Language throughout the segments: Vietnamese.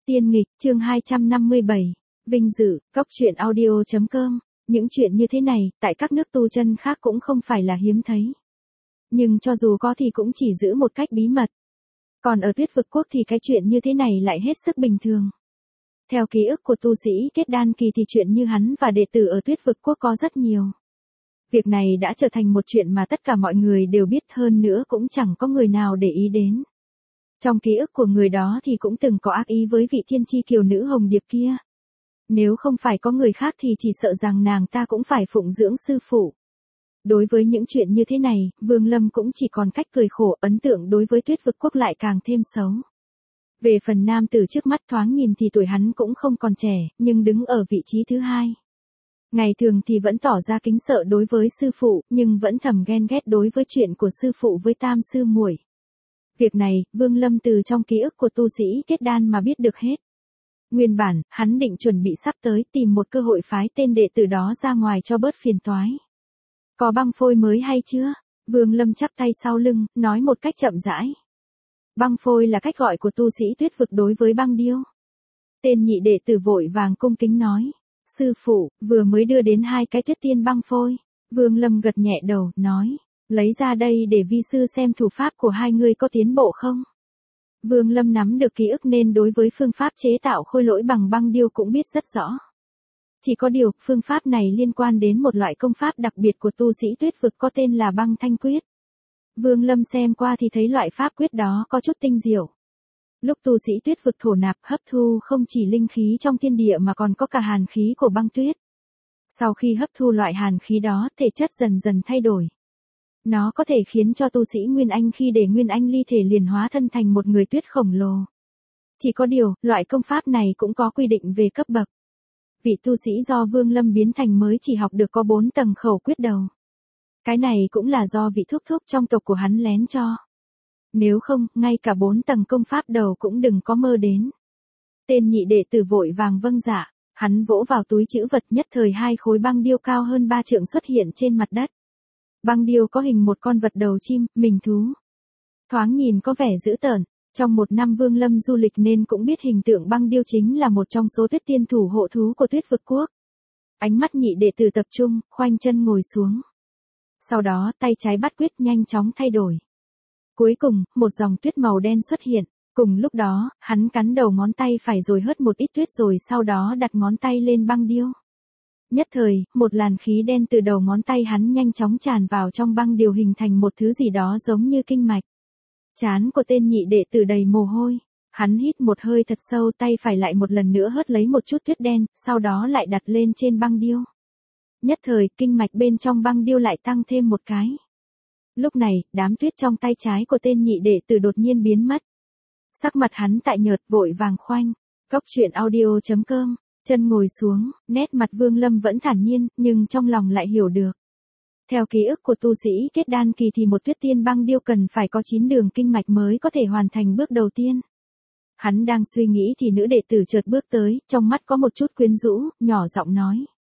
Tiên nghịch, chương 257. Vinh dự, cóc truyện audio.com. Những chuyện như thế này, tại các nước tu chân khác cũng không phải là hiếm thấy. Nhưng cho dù có thì cũng chỉ giữ một cách bí mật. Còn ở Tuyết Vực Quốc thì cái chuyện như thế này lại hết sức bình thường. Theo ký ức của tu sĩ kết đan kỳ thì chuyện như hắn và đệ tử ở Tuyết Vực Quốc có rất nhiều. Việc này đã trở thành một chuyện mà tất cả mọi người đều biết, hơn nữa cũng chẳng có người nào để ý đến. Trong ký ức của người đó thì cũng từng có ác ý với vị thiên chi kiều nữ Hồng Điệp kia. Nếu không phải có người khác thì chỉ sợ rằng nàng ta cũng phải phụng dưỡng sư phụ. Đối với những chuyện như thế này, Vương Lâm cũng chỉ còn cách cười khổ, ấn tượng đối với Tuyết Vực Quốc lại càng thêm xấu. Về phần nam tử trước mắt, thoáng nhìn thì tuổi hắn cũng không còn trẻ, nhưng đứng ở vị trí thứ hai. Ngày thường thì vẫn tỏ ra kính sợ đối với sư phụ, nhưng vẫn thầm ghen ghét đối với chuyện của sư phụ với tam sư muội. Việc này, Vương Lâm từ trong ký ức của tu sĩ kết đan mà biết được hết. Nguyên bản, hắn định chuẩn bị sắp tới tìm một cơ hội phái tên đệ tử đó ra ngoài cho bớt phiền toái. Có băng phôi mới hay chưa? Vương Lâm chắp tay sau lưng, nói một cách chậm rãi. Băng phôi là cách gọi của tu sĩ Tuyết Vực đối với băng điêu. Tên nhị đệ tử vội vàng cung kính nói. Sư phụ, vừa mới đưa đến 2 cái tuyết tiên băng phôi. Vương Lâm gật nhẹ đầu, nói. Lấy ra đây để vi sư xem thủ pháp của hai người có tiến bộ không. Vương Lâm nắm được ký ức nên đối với phương pháp chế tạo khôi lỗi bằng băng điêu cũng biết rất rõ. Chỉ có điều, phương pháp này liên quan đến một loại công pháp đặc biệt của tu sĩ Tuyết Vực có tên là băng thanh quyết. Vương Lâm xem qua thì thấy loại pháp quyết đó có chút tinh diệu. Lúc tu sĩ Tuyết Vực thổ nạp hấp thu không chỉ linh khí trong thiên địa mà còn có cả hàn khí của băng tuyết. Sau khi hấp thu loại hàn khí đó, thể chất dần dần thay đổi. Nó có thể khiến cho tu sĩ Nguyên Anh khi để Nguyên Anh ly thể liền hóa thân thành một người tuyết khổng lồ. Chỉ có điều, loại công pháp này cũng có quy định về cấp bậc. Vị tu sĩ do Vương Lâm biến thành mới chỉ học được có 4 tầng khẩu quyết đầu. Cái này cũng là do vị thúc thúc trong tộc của hắn lén cho. Nếu không, ngay cả 4 tầng công pháp đầu cũng đừng có mơ đến. Tên nhị đệ tử vội vàng vâng dạ, hắn vỗ vào túi trữ vật, nhất thời 2 khối băng điêu cao hơn 3 trượng xuất hiện trên mặt đất. Băng điêu có hình một con vật đầu chim, mình thú. Thoáng nhìn có vẻ dữ tợn, trong một năm Vương Lâm du lịch nên cũng biết hình tượng băng điêu chính là một trong số tuyết tiên thủ hộ thú của Tuyết Vực Quốc. Ánh mắt nhị đệ tử tập trung, khoanh chân ngồi xuống. Sau đó tay trái bắt quyết nhanh chóng thay đổi. Cuối cùng, một dòng tuyết màu đen xuất hiện. Cùng lúc đó, hắn cắn đầu ngón tay phải rồi hớt một ít tuyết rồi sau đó đặt ngón tay lên băng điêu. Nhất thời, một làn khí đen từ đầu ngón tay hắn nhanh chóng tràn vào trong băng điêu hình thành một thứ gì đó giống như kinh mạch. Trán của tên nhị đệ tử đầy mồ hôi. Hắn hít một hơi thật sâu, tay phải lại một lần nữa hớt lấy một chút tuyết đen, sau đó lại đặt lên trên băng điêu. Nhất thời, kinh mạch bên trong băng điêu lại tăng thêm một cái. Lúc này, đám tuyết trong tay trái của tên nhị đệ tử đột nhiên biến mất. Sắc mặt hắn tại nhợt, vội vàng khoanh. Cóc truyện audio.com. Chân ngồi xuống, nét mặt Vương Lâm vẫn thản nhiên, nhưng trong lòng lại hiểu được. Theo ký ức của tu sĩ kết đan kỳ thì một tuyết tiên băng điêu cần phải có 9 đường kinh mạch mới có thể hoàn thành bước đầu tiên. Hắn đang suy nghĩ thì nữ đệ tử chợt bước tới, trong mắt có một chút quyến rũ, nhỏ giọng nói.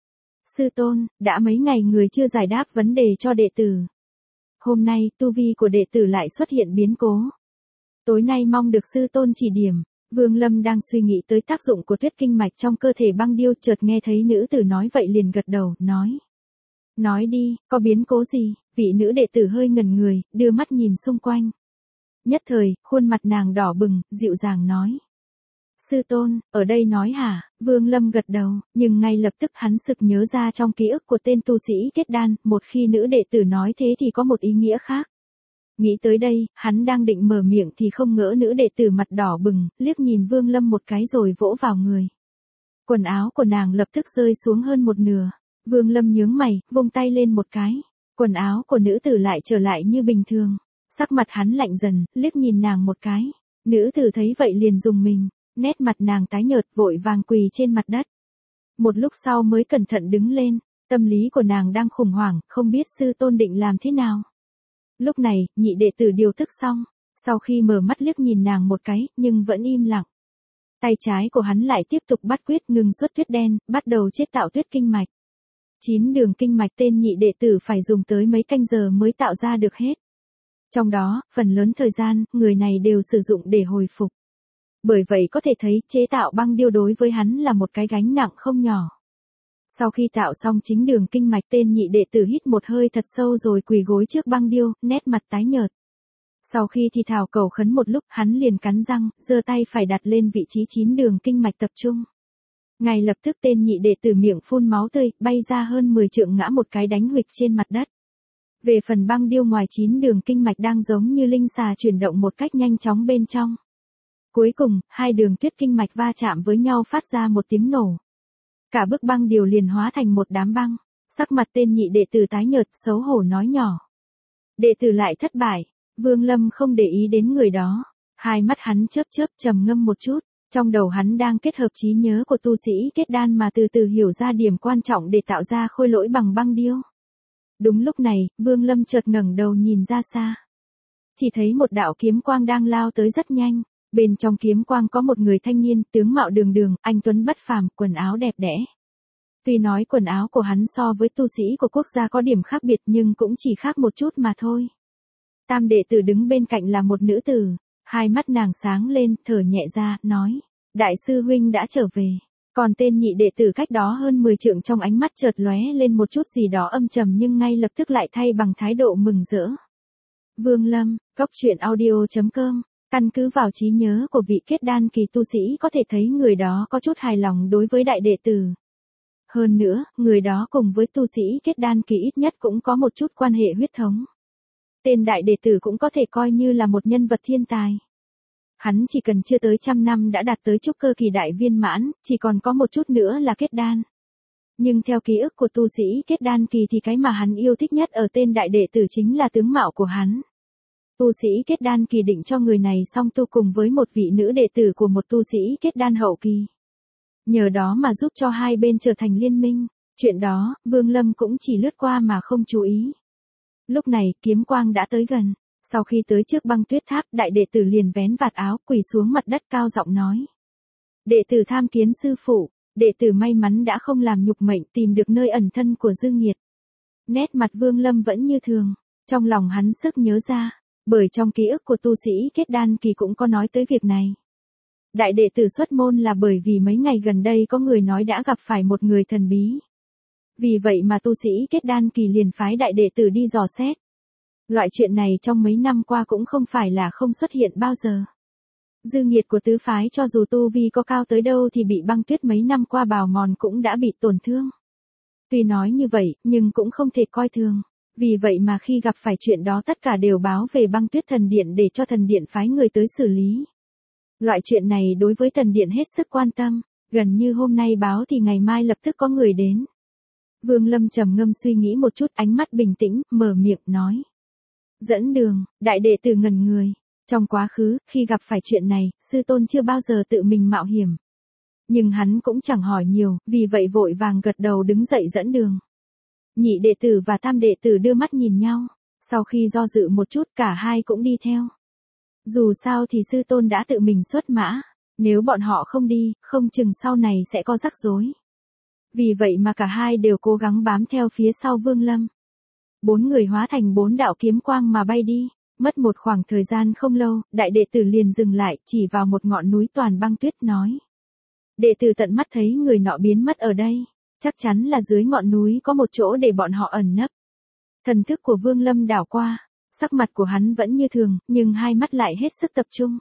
Sư tôn, đã mấy ngày người chưa giải đáp vấn đề cho đệ tử. Hôm nay, tu vi của đệ tử lại xuất hiện biến cố. Tối nay mong được sư tôn chỉ điểm. Vương Lâm đang suy nghĩ tới tác dụng của tuyết kinh mạch trong cơ thể băng điêu, chợt nghe thấy nữ tử nói vậy liền gật đầu, nói. Nói đi, có biến cố gì? Vị nữ đệ tử hơi ngẩn người, đưa mắt nhìn xung quanh. Nhất thời, khuôn mặt nàng đỏ bừng, dịu dàng nói. Sư tôn, ở đây nói hả? Vương Lâm gật đầu, nhưng ngay lập tức hắn sực nhớ ra trong ký ức của tên tu sĩ kết đan, một khi nữ đệ tử nói thế thì có một ý nghĩa khác. Nghĩ tới đây, hắn đang định mở miệng thì không ngỡ nữ đệ tử mặt đỏ bừng, liếc nhìn Vương Lâm một cái rồi vỗ vào người. Quần áo của nàng lập tức rơi xuống hơn một nửa. Vương Lâm nhướng mày, vung tay lên một cái. Quần áo của nữ tử lại trở lại như bình thường. Sắc mặt hắn lạnh dần, liếc nhìn nàng một cái. Nữ tử thấy vậy liền rùng mình. Nét mặt nàng tái nhợt, vội vàng quỳ trên mặt đất. Một lúc sau mới cẩn thận đứng lên. Tâm lý của nàng đang khủng hoảng, không biết sư tôn định làm thế nào. Lúc này, nhị đệ tử điều tức xong, sau khi mở mắt liếc nhìn nàng một cái, nhưng vẫn im lặng. Tay trái của hắn lại tiếp tục bắt quyết ngừng xuất tuyết đen, bắt đầu chế tạo tuyết kinh mạch. 9 đường kinh mạch tên nhị đệ tử phải dùng tới mấy canh giờ mới tạo ra được hết. Trong đó, phần lớn thời gian, người này đều sử dụng để hồi phục. Bởi vậy có thể thấy chế tạo băng điêu đối với hắn là một cái gánh nặng không nhỏ. Sau khi tạo xong chính đường kinh mạch, tên nhị đệ tử hít một hơi thật sâu rồi quỳ gối trước băng điêu, nét mặt tái nhợt. Sau khi thì thào cầu khấn một lúc, hắn liền cắn răng, giơ tay phải đặt lên vị trí 9 đường kinh mạch tập trung. Ngay lập tức tên nhị đệ tử miệng phun máu tươi, bay ra hơn 10 trượng ngã một cái đánh huỵch trên mặt đất. Về phần băng điêu ngoài 9 đường kinh mạch đang giống như linh xà chuyển động một cách nhanh chóng bên trong. Cuối cùng, hai đường tuyết kinh mạch va chạm với nhau phát ra một tiếng nổ. Cả bức băng điêu liền hóa thành một đám băng. Sắc mặt tên nhị đệ tử tái nhợt, xấu hổ nói nhỏ. Đệ tử lại thất bại. Vương Lâm không để ý đến người đó. Hai mắt hắn chớp chớp trầm ngâm một chút. Trong đầu hắn đang kết hợp trí nhớ của tu sĩ kết đan mà từ từ hiểu ra điểm quan trọng để tạo ra khôi lỗi bằng băng điêu. Đúng lúc này, Vương Lâm chợt ngẩng đầu nhìn ra xa. Chỉ thấy một đạo kiếm quang đang lao tới rất nhanh. Bên trong kiếm quang có một người thanh niên, tướng mạo đường đường, anh tuấn bất phàm, quần áo đẹp đẽ. Tuy nói quần áo của hắn so với tu sĩ của quốc gia có điểm khác biệt nhưng cũng chỉ khác một chút mà thôi. Tam đệ tử đứng bên cạnh là một nữ tử. Hai mắt nàng sáng lên, thở nhẹ ra, nói. Đại sư huynh đã trở về. Còn tên nhị đệ tử cách đó hơn 10 trượng trong ánh mắt chợt lóe lên một chút gì đó âm trầm nhưng ngay lập tức lại thay bằng thái độ mừng rỡ. Vương Lâm, Cốc.audio.com. Căn cứ vào trí nhớ của vị kết đan kỳ tu sĩ có thể thấy người đó có chút hài lòng đối với đại đệ tử. Hơn nữa, người đó cùng với tu sĩ kết đan kỳ ít nhất cũng có một chút quan hệ huyết thống. Tên đại đệ tử cũng có thể coi như là một nhân vật thiên tài. Hắn chỉ cần chưa tới 100 năm đã đạt tới trúc cơ kỳ đại viên mãn, chỉ còn có một chút nữa là kết đan. Nhưng theo ký ức của tu sĩ kết đan kỳ thì cái mà hắn yêu thích nhất ở tên đại đệ tử chính là tướng mạo của hắn. Tu sĩ kết đan kỳ định cho người này song tu cùng với một vị nữ đệ tử của một tu sĩ kết đan hậu kỳ. Nhờ đó mà giúp cho hai bên trở thành liên minh. Chuyện đó, Vương Lâm cũng chỉ lướt qua mà không chú ý. Lúc này, kiếm quang đã tới gần. Sau khi tới trước băng tuyết tháp, đại đệ tử liền vén vạt áo, quỳ xuống mặt đất cao giọng nói. Đệ tử tham kiến sư phụ, đệ tử may mắn đã không làm nhục mệnh tìm được nơi ẩn thân của Dương Nghiệt. Nét mặt Vương Lâm vẫn như thường, trong lòng hắn sực nhớ ra, bởi trong ký ức của tu sĩ kết đan kỳ cũng có nói tới việc này. Đại đệ tử xuất môn là bởi vì mấy ngày gần đây có người nói đã gặp phải một người thần bí. Vì vậy mà tu sĩ kết đan kỳ liền phái đại đệ tử đi dò xét. Loại chuyện này trong mấy năm qua cũng không phải là không xuất hiện bao giờ. Dư nghiệt của tứ phái cho dù tu vi có cao tới đâu thì bị băng tuyết mấy năm qua bào mòn cũng đã bị tổn thương. Tuy nói như vậy, nhưng cũng không thể coi thường. Vì vậy mà khi gặp phải chuyện đó tất cả đều báo về băng tuyết thần điện để cho thần điện phái người tới xử lý. Loại chuyện này đối với thần điện hết sức quan tâm, gần như hôm nay báo thì ngày mai lập tức có người đến. Vương Lâm trầm ngâm suy nghĩ một chút, ánh mắt bình tĩnh, mở miệng nói. Dẫn đường, đại đệ tử ngẩn người. Trong quá khứ, khi gặp phải chuyện này, sư tôn chưa bao giờ tự mình mạo hiểm. Nhưng hắn cũng chẳng hỏi nhiều, vì vậy vội vàng gật đầu đứng dậy dẫn đường. Nhị đệ tử và tam đệ tử đưa mắt nhìn nhau. Sau khi do dự một chút cả hai cũng đi theo. Dù sao thì sư tôn đã tự mình xuất mã. Nếu bọn họ không đi, không chừng sau này sẽ có rắc rối. Vì vậy mà cả hai đều cố gắng bám theo phía sau Vương Lâm. 4 người hóa thành 4 đạo kiếm quang mà bay đi. Mất một khoảng thời gian không lâu, đại đệ tử liền dừng lại, chỉ vào một ngọn núi toàn băng tuyết nói. Đệ tử tận mắt thấy người nọ biến mất ở đây. Chắc chắn là dưới ngọn núi có một chỗ để bọn họ ẩn nấp. Thần thức của Vương Lâm đảo qua. Sắc mặt của hắn vẫn như thường, nhưng hai mắt lại hết sức tập trung.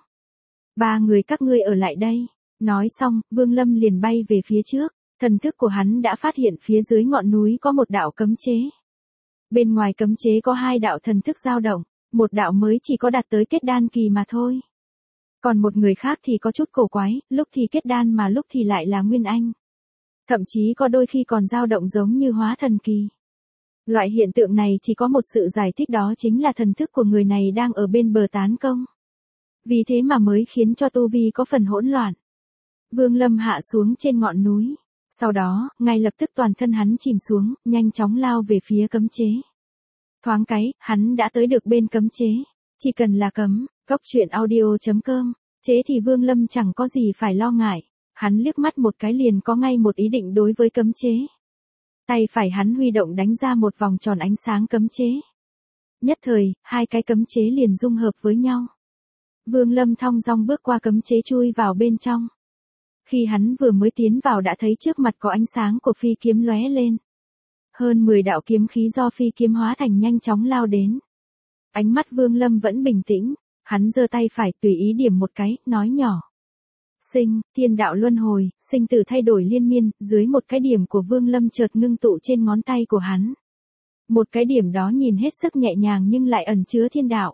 3 người các ngươi ở lại đây. Nói xong, Vương Lâm liền bay về phía trước. Thần thức của hắn đã phát hiện phía dưới ngọn núi có một đạo cấm chế. Bên ngoài cấm chế có 2 đạo thần thức dao động. Một đạo mới chỉ có đạt tới kết đan kỳ mà thôi. Còn một người khác thì có chút cổ quái, lúc thì kết đan mà lúc thì lại là nguyên anh. Thậm chí có đôi khi còn dao động giống như hóa thần kỳ. Loại hiện tượng này chỉ có một sự giải thích, đó chính là thần thức của người này đang ở bên bờ tán công. Vì thế mà mới khiến cho tu vi có phần hỗn loạn. Vương Lâm hạ xuống trên ngọn núi. Sau đó, ngay lập tức toàn thân hắn chìm xuống, nhanh chóng lao về phía cấm chế. Thoáng cái, hắn đã tới được bên cấm chế. Chỉ cần là cấm, Cốc.audio.com, chế thì Vương Lâm chẳng có gì phải lo ngại. Hắn liếc mắt một cái liền có ngay một ý định đối với cấm chế. Tay phải hắn huy động đánh ra một vòng tròn ánh sáng cấm chế. Nhất thời, 2 cái cấm chế liền dung hợp với nhau. Vương Lâm thong dong bước qua cấm chế chui vào bên trong. Khi hắn vừa mới tiến vào đã thấy trước mặt có ánh sáng của phi kiếm lóe lên. Hơn 10 đạo kiếm khí do phi kiếm hóa thành nhanh chóng lao đến. Ánh mắt Vương Lâm vẫn bình tĩnh, hắn giơ tay phải tùy ý điểm một cái, nói nhỏ. Sinh, thiên đạo luân hồi, sinh tử thay đổi liên miên, dưới một cái điểm của Vương Lâm chợt ngưng tụ trên ngón tay của hắn. Một cái điểm đó nhìn hết sức nhẹ nhàng nhưng lại ẩn chứa thiên đạo.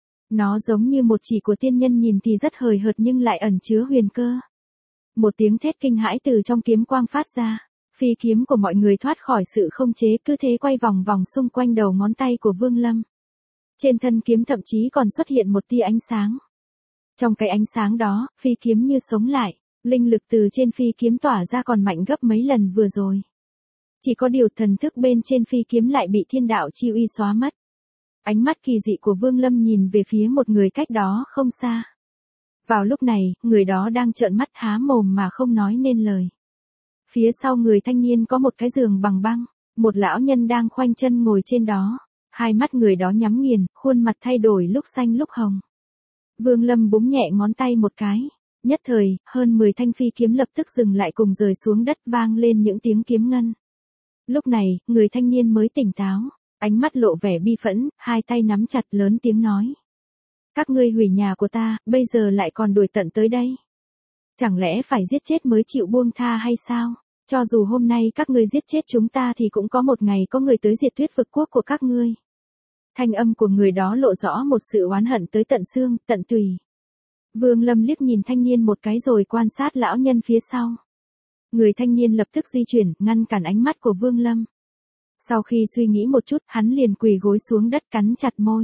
Nó giống như một chỉ của tiên nhân nhìn thì rất hời hợt nhưng lại ẩn chứa huyền cơ. Một tiếng thét kinh hãi từ trong kiếm quang phát ra, phi kiếm của mọi người thoát khỏi sự không chế cứ thế quay vòng vòng xung quanh đầu ngón tay của Vương Lâm. Trên thân kiếm thậm chí còn xuất hiện một tia ánh sáng. Trong cái ánh sáng đó, phi kiếm như sống lại, linh lực từ trên phi kiếm tỏa ra còn mạnh gấp mấy lần vừa rồi. Chỉ có điều thần thức bên trên phi kiếm lại bị thiên đạo chi uy xóa mất. Ánh mắt kỳ dị của Vương Lâm nhìn về phía một người cách đó không xa. Vào lúc này, người đó đang trợn mắt há mồm mà không nói nên lời. Phía sau người thanh niên có một cái giường bằng băng, một lão nhân đang khoanh chân ngồi trên đó. Hai mắt người đó nhắm nghiền, khuôn mặt thay đổi lúc xanh lúc hồng. Vương Lâm búng nhẹ ngón tay một cái. Nhất thời, hơn 10 thanh phi kiếm lập tức dừng lại cùng rơi xuống đất vang lên những tiếng kiếm ngân. Lúc này, người thanh niên mới tỉnh táo, ánh mắt lộ vẻ bi phẫn, hai tay nắm chặt lớn tiếng nói. Các ngươi hủy nhà của ta, bây giờ lại còn đuổi tận tới đây. Chẳng lẽ phải giết chết mới chịu buông tha hay sao? Cho dù hôm nay các ngươi giết chết chúng ta thì cũng có một ngày có người tới diệt tuyết vực quốc của các ngươi. Thanh âm của người đó lộ rõ một sự oán hận tới tận xương, tận tùy. Vương Lâm liếc nhìn thanh niên một cái rồi quan sát lão nhân phía sau. Người thanh niên lập tức di chuyển, ngăn cản ánh mắt của Vương Lâm. Sau khi suy nghĩ một chút, hắn liền quỳ gối xuống đất cắn chặt môi.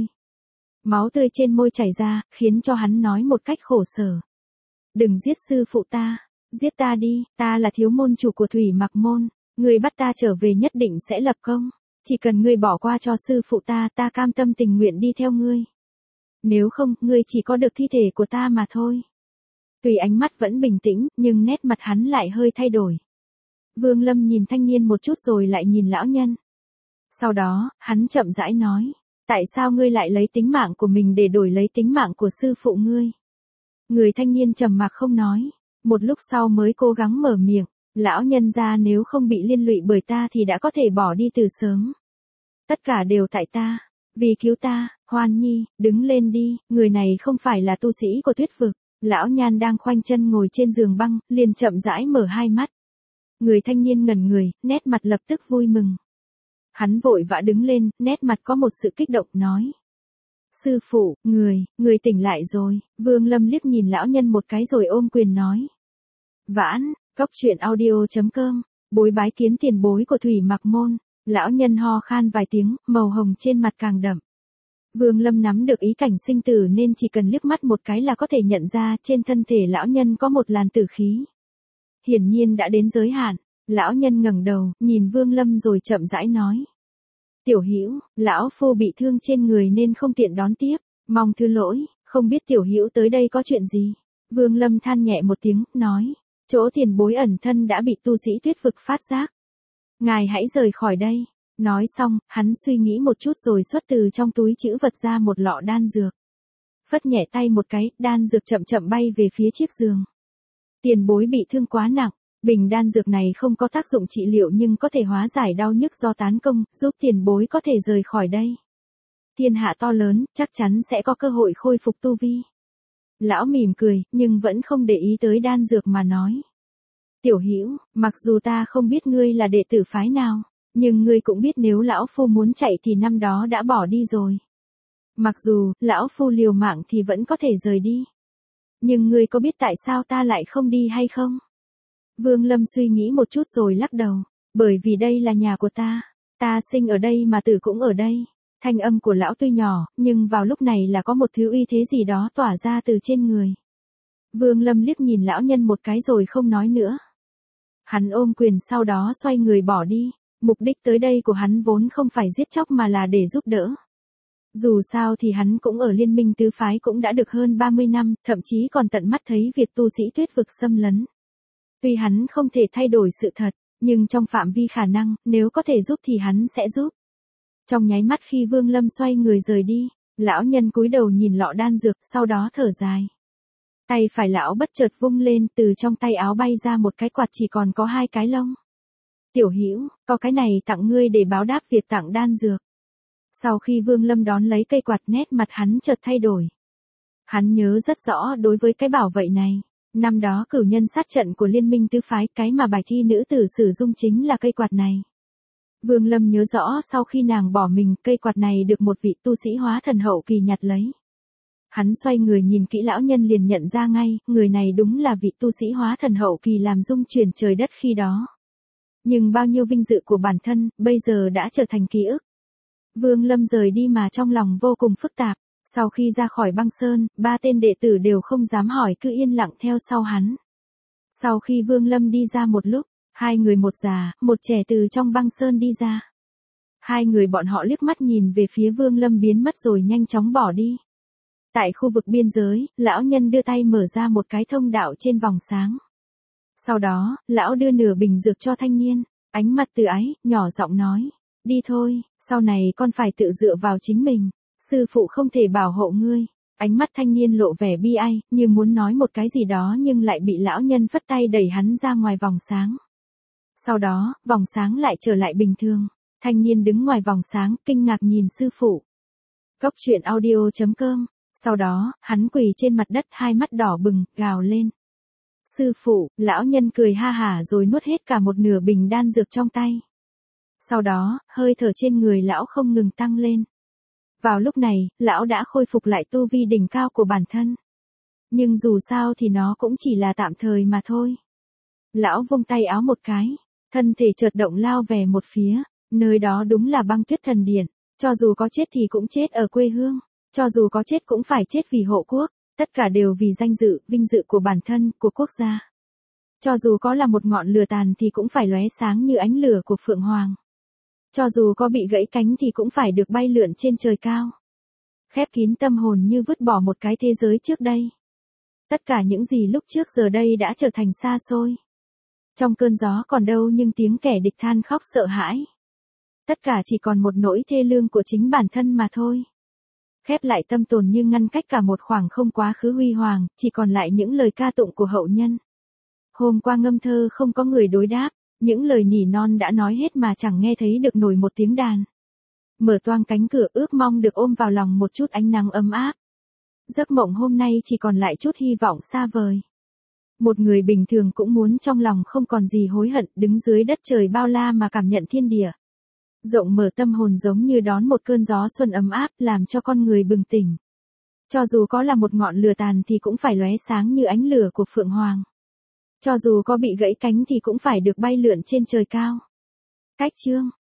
Máu tươi trên môi chảy ra, khiến cho hắn nói một cách khổ sở. Đừng giết sư phụ ta, giết ta đi, ta là thiếu môn chủ của Thủy Mặc môn, ngươi bắt ta trở về nhất định sẽ lập công. Chỉ cần ngươi bỏ qua cho sư phụ ta, ta cam tâm tình nguyện đi theo ngươi. Nếu không, ngươi chỉ có được thi thể của ta mà thôi. Tuy ánh mắt vẫn bình tĩnh, nhưng nét mặt hắn lại hơi thay đổi. Vương Lâm nhìn thanh niên một chút rồi lại nhìn lão nhân. Sau đó, hắn chậm rãi nói, tại sao ngươi lại lấy tính mạng của mình để đổi lấy tính mạng của sư phụ ngươi? Người thanh niên trầm mặc không nói, một lúc sau mới cố gắng mở miệng, lão nhân gia nếu không bị liên lụy bởi ta thì đã có thể bỏ đi từ sớm. Tất cả đều tại ta, vì cứu ta, Hoan Nhi, đứng lên đi, người này không phải là tu sĩ của tuyết vực. Lão Nhan đang khoanh chân ngồi trên giường băng, liền chậm rãi mở hai mắt. Người thanh niên ngẩn người, nét mặt lập tức vui mừng. Hắn vội vã đứng lên, nét mặt có một sự kích động nói. Sư phụ, người tỉnh lại rồi. Vương Lâm liếc nhìn lão nhân một cái rồi ôm quyền nói. Vãn, cóc truyện audio.com, bối bái kiến tiền bối của Thủy Mặc môn. Lão nhân ho khan vài tiếng, màu hồng trên mặt càng đậm. Vương Lâm nắm được ý cảnh sinh tử nên chỉ cần liếc mắt một cái là có thể nhận ra trên thân thể lão nhân có một làn tử khí. Hiển nhiên đã đến giới hạn, lão nhân ngẩng đầu, nhìn Vương Lâm rồi chậm rãi nói. Tiểu Hữu, lão phu bị thương trên người nên không tiện đón tiếp, mong thứ lỗi, không biết Tiểu Hữu tới đây có chuyện gì. Vương Lâm than nhẹ một tiếng, nói, chỗ tiền bối ẩn thân đã bị tu sĩ tuyết vực phát giác. Ngài hãy rời khỏi đây. Nói xong, hắn suy nghĩ một chút rồi xuất từ trong túi trữ vật ra một lọ đan dược. Phất nhẹ tay một cái, đan dược chậm chậm bay về phía chiếc giường. Tiền bối bị thương quá nặng, bình đan dược này không có tác dụng trị liệu nhưng có thể hóa giải đau nhức do tán công, giúp tiền bối có thể rời khỏi đây. Thiên hạ to lớn, chắc chắn sẽ có cơ hội khôi phục tu vi. Lão mỉm cười, nhưng vẫn không để ý tới đan dược mà nói. Tiểu Hữu, mặc dù ta không biết ngươi là đệ tử phái nào, nhưng ngươi cũng biết nếu lão phu muốn chạy thì năm đó đã bỏ đi rồi. Mặc dù, lão phu liều mạng thì vẫn có thể rời đi. Nhưng ngươi có biết tại sao ta lại không đi hay không? Vương Lâm suy nghĩ một chút rồi lắc đầu. Bởi vì đây là nhà của ta. Ta sinh ở đây mà tử cũng ở đây. Thanh âm của lão tuy nhỏ, nhưng vào lúc này là có một thứ uy thế gì đó tỏa ra từ trên người. Vương Lâm liếc nhìn lão nhân một cái rồi không nói nữa. Hắn ôm quyền sau đó xoay người bỏ đi. Mục đích tới đây của hắn vốn không phải giết chóc mà là để giúp đỡ. Dù sao thì hắn cũng ở liên minh tứ phái cũng đã được hơn 30 năm, thậm chí còn tận mắt thấy việc tu sĩ tuyết vực xâm lấn. Tuy hắn không thể thay đổi sự thật, nhưng trong phạm vi khả năng, nếu có thể giúp thì hắn sẽ giúp. Trong nháy mắt khi Vương Lâm xoay người rời đi, Lão nhân cúi đầu nhìn lọ đan dược, sau đó thở dài. Tay phải lão bất chợt vung lên, từ trong tay áo bay ra một cái quạt chỉ còn có 2 cái lông. Tiểu Hữu, có cái này tặng ngươi để báo đáp việc tặng đan dược. Sau khi Vương Lâm đón lấy cây quạt, nét mặt hắn chợt thay đổi. Hắn nhớ rất rõ đối với cái bảo vệ này. Năm đó cửu nhân sát trận của liên minh tứ phái, cái mà bài thi nữ tử sử dụng chính là cây quạt này. Vương Lâm nhớ rõ sau khi nàng bỏ mình, cây quạt này được một vị tu sĩ hóa thần hậu kỳ nhặt lấy. Hắn xoay người nhìn kỹ lão nhân liền nhận ra ngay, người này đúng là vị tu sĩ hóa thần hậu kỳ làm rung chuyển trời đất khi đó. Nhưng bao nhiêu vinh dự của bản thân, bây giờ đã trở thành ký ức. Vương Lâm rời đi mà trong lòng vô cùng phức tạp. Sau khi ra khỏi băng sơn, 3 tên đệ tử đều không dám hỏi, cứ yên lặng theo sau hắn. Sau khi Vương Lâm đi ra một lúc, 2 người một già, một trẻ từ trong băng sơn đi ra. 2 người bọn họ liếc mắt nhìn về phía Vương Lâm biến mất rồi nhanh chóng bỏ đi. Tại khu vực biên giới, lão nhân đưa tay mở ra một cái thông đạo trên vòng sáng. Sau đó, lão đưa nửa bình dược cho thanh niên, ánh mặt từ ái, nhỏ giọng nói, đi thôi, sau này con phải tự dựa vào chính mình. Sư phụ không thể bảo hộ ngươi. Ánh mắt thanh niên lộ vẻ bi ai, như muốn nói một cái gì đó nhưng lại bị lão nhân phất tay đẩy hắn ra ngoài vòng sáng. Sau đó, vòng sáng lại trở lại bình thường. Thanh niên đứng ngoài vòng sáng, kinh ngạc nhìn sư phụ. Cốc truyện audio.com. Sau đó, hắn quỳ trên mặt đất, 2 mắt đỏ bừng, gào lên. Sư phụ, lão nhân cười ha hả rồi nuốt hết cả một nửa bình đan dược trong tay. Sau đó, hơi thở trên người lão không ngừng tăng lên. Vào lúc này, lão đã khôi phục lại tu vi đỉnh cao của bản thân. Nhưng dù sao thì nó cũng chỉ là tạm thời mà thôi. Lão vung tay áo một cái, thân thể chợt động lao về một phía, nơi đó đúng là Băng Tuyết Thần Điện. Cho dù có chết thì cũng chết ở quê hương, cho dù có chết cũng phải chết vì hộ quốc, tất cả đều vì danh dự, vinh dự của bản thân, của quốc gia. Cho dù có là một ngọn lửa tàn thì cũng phải lóe sáng như ánh lửa của Phượng Hoàng. Cho dù có bị gãy cánh thì cũng phải được bay lượn trên trời cao. Khép kín tâm hồn như vứt bỏ một cái thế giới trước đây. Tất cả những gì lúc trước giờ đây đã trở thành xa xôi. Trong cơn gió còn đâu nhưng tiếng kẻ địch than khóc sợ hãi. Tất cả chỉ còn một nỗi thê lương của chính bản thân mà thôi. Khép lại tâm tồn như ngăn cách cả một khoảng không quá khứ huy hoàng, chỉ còn lại những lời ca tụng của hậu nhân. Hôm qua ngâm thơ không có người đối đáp. Những lời nỉ non đã nói hết mà chẳng nghe thấy được nổi một tiếng đàn. Mở toang cánh cửa ước mong được ôm vào lòng một chút ánh nắng ấm áp. Giấc mộng hôm nay chỉ còn lại chút hy vọng xa vời. Một người bình thường cũng muốn trong lòng không còn gì hối hận, đứng dưới đất trời bao la mà cảm nhận thiên địa. Rộng mở tâm hồn giống như đón một cơn gió xuân ấm áp làm cho con người bừng tỉnh. Cho dù có là một ngọn lửa tàn thì cũng phải lóe sáng như ánh lửa của Phượng Hoàng. Cho dù có bị gãy cánh thì cũng phải được bay lượn trên trời cao. Cách chương